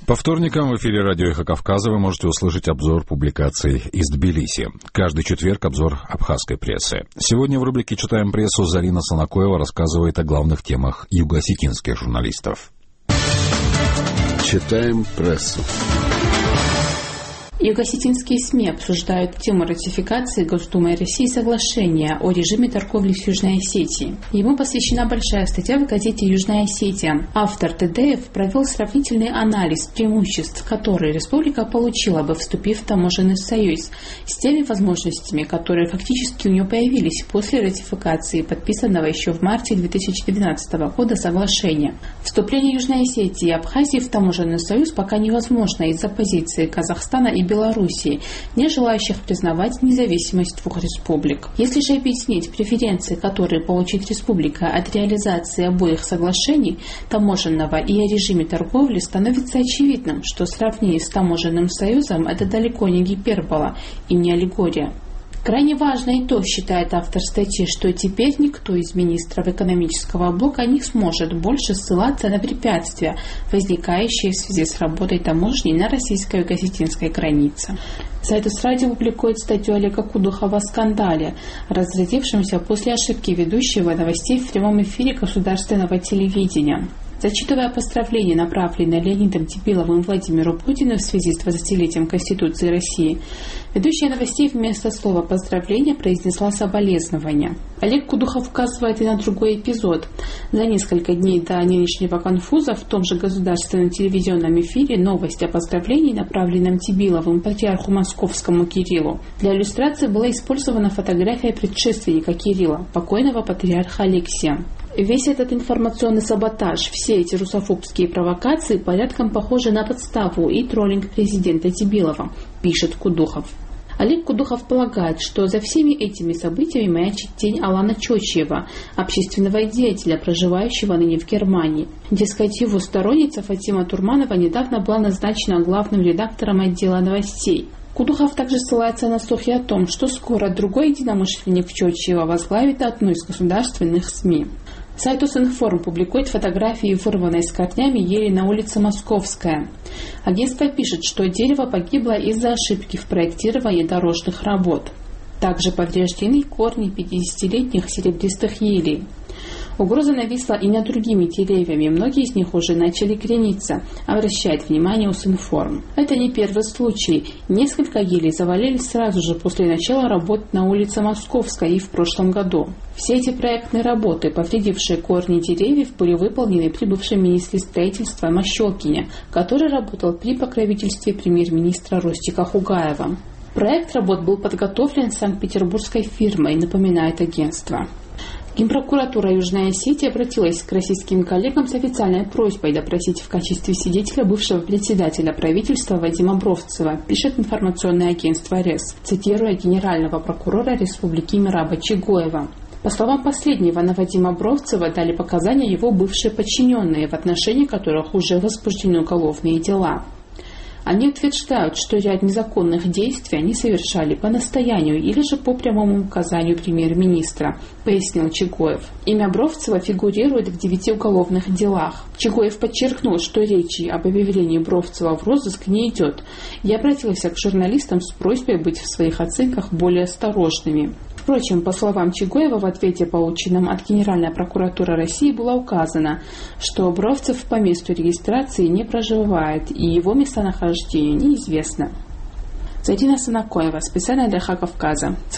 По вторникам в эфире радио «Эхо Кавказа» вы можете услышать обзор публикаций из Тбилиси. Каждый четверг обзор абхазской прессы. Сегодня в рубрике «Читаем прессу» Зарина Санакоева рассказывает о главных темах юго-осетинских журналистов. Читаем прессу. Юго-осетинские СМИ обсуждают тему ратификации Госдумой России соглашения о режиме торговли с Южной Осетией. Ему посвящена большая статья в газете «Южная Осетия». Автор Тедеев провел сравнительный анализ преимуществ, которые республика получила бы, вступив в таможенный союз, с теми возможностями, которые фактически у нее появились после ратификации подписанного еще в марте 2012 года соглашения. Вступление Южной Осетии и Абхазии в таможенный союз пока невозможно из-за позиции Казахстана и Белоруссии, не желающих признавать независимость двух республик. Если же объяснить преференции, которые получит республика от реализации обоих соглашений, таможенного и о режиме торговли, становится очевидным, что сравнение с таможенным союзом – это далеко не гипербола и не аллегория. Крайне важно и то, считает автор статьи, что теперь никто из министров экономического блока не сможет больше ссылаться на препятствия, возникающие в связи с работой таможни на российско-юго-осетинской границе. Сайтус Радио публикует статью Олега Кудухова о скандале, разразившемся после ошибки ведущего новостей в прямом эфире государственного телевидения. Зачитывая поздравления, направленные Леонидом Тибиловым Владимиру Путину в связи с 20-летием Конституции России, ведущая новостей вместо слова «поздравления» произнесла соболезнования. Олег Кудухов указывает и на другой эпизод. За несколько дней до нынешнего конфуза в том же государственном телевизионном эфире новость о поздравлении, направленном Тибиловым патриарху московскому Кириллу. Для иллюстрации была использована фотография предшественника Кирилла, покойного патриарха Алексия. Весь этот информационный саботаж, все эти русофобские провокации порядком похожи на подставу и троллинг президента Тибилова, пишет Кудухов. Олег Кудухов полагает, что за всеми этими событиями маячит тень Алана Чочиева, общественного деятеля, проживающего ныне в Германии. Дескать, его сторонница Фатима Турманова недавно была назначена главным редактором отдела новостей. Кудухов также ссылается на слухи о том, что скоро другой единомышленник Чочиева возглавит одну из государственных СМИ. Сайт Ус-Информ публикует фотографии вырванной с корнями ели на улице Московская. Агентство пишет, что дерево погибло из-за ошибки в проектировании дорожных работ. Также повреждены корни 50-летних серебристых елей. Угроза нависла и над другими деревьями, многие из них уже начали крениться, обращает внимание Ус-Информ. Это не первый случай. Несколько елей завалились сразу же после начала работ на улице Московской и в прошлом году. Все эти проектные работы, повредившие корни деревьев, были выполнены при бывшем министре строительства Мощелкине, который работал при покровительстве премьер-министра Ростика Хугаева. Проект работ был подготовлен санкт-петербургской фирмой, напоминает агентство. Генпрокуратура Южной Осетии обратилась к российским коллегам с официальной просьбой допросить в качестве свидетеля бывшего председателя правительства Вадима Бровцева, пишет информационное агентство РЕС, цитируя генерального прокурора Республики Мираба Чигоева. По словам последнего, на Вадима Бровцева дали показания его бывшие подчиненные, в отношении которых уже возбуждены уголовные дела. Они утверждают, что ряд незаконных действий они совершали по настоянию или же по прямому указанию премьер-министра, пояснил Чигоев. Имя Бровцева фигурирует в 9 уголовных делах. Чигоев подчеркнул, что речи об объявлении Бровцева в розыск не идет, и обратился к журналистам с просьбой быть в своих оценках более осторожными. Впрочем, по словам Чигоева, в ответе, полученном от Генеральной прокуратуры России, было указано, что Бровцев по месту регистрации не проживает и его местонахождение неизвестно. Зарина Санакоева, специально для «Эхо Кавказа».